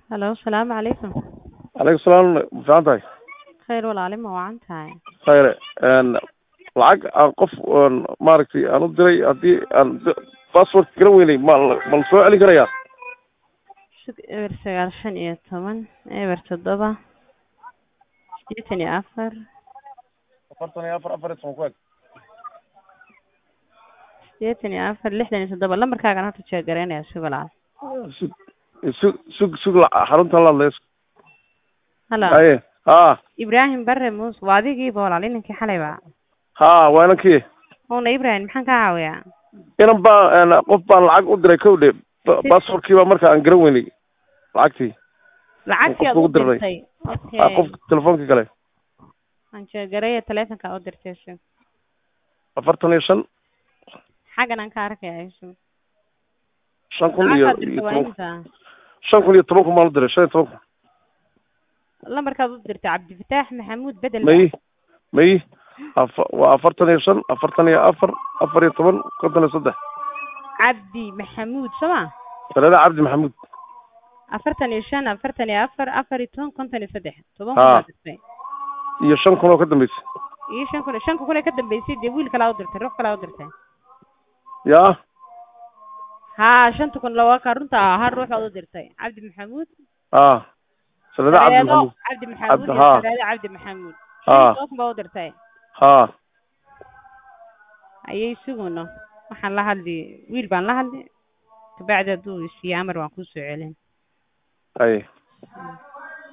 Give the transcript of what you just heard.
هلو السلام عليكم. عليكم السلام فهمتك. خير والعلم وعنتها. خير lacag aan qof maaragtay aan u diray haddii aan password garan weynay ma la soo celi karayaa? eber 9 eber 7 84 44 ku eg 84 67 lambarkaagan horta jeegaraynaya sugalaal. sug xarunta la hadlayso. Hala haye Ibrahim Barre Muuse waa adigiiba walaal ninkii xalay baa. waa inankii Oona Ibrahim maxaan ka caawiyaa? inan baa qof baan lacag u diray kowdhe passwordkii baa marka aan garan weynay lacagtii lacagtii aad u dirtay. Okay qof telefoonka kale aan jeegaraya telefonka u dirtay 45 xagan aan ka arkay 5,000 iyo 10 maan u diray 15 lambarkaad u dirtay Cabdifataax Maxamuud bedel may waa 45 44 14 53 Cabdi Maxamuud sama Salaada Cabdi Maxamuud 45 44 14 53 toban iyo 5,000 oo ka dambeysay iyo 5,000 ka dambeysay de wiil kala u dirtay ruux kala u dirtay yaa 5,000 loo ka runta har ruux u dirtay Cabdi Maxamuud Salaada Cabdi Maxamuud Salaada Cabdi Maxamuud oo u dirtay ayay suguno waxaan la hadlay wiil baan la hadlay kabacdi haduu siyaamar waan ku soo celin.